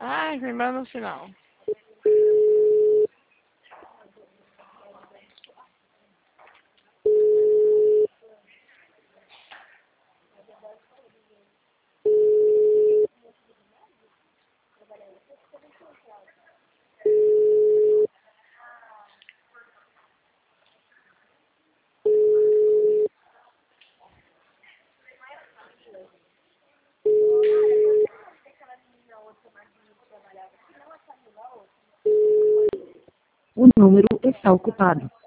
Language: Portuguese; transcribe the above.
Ai, me manda no final. O número está ocupado.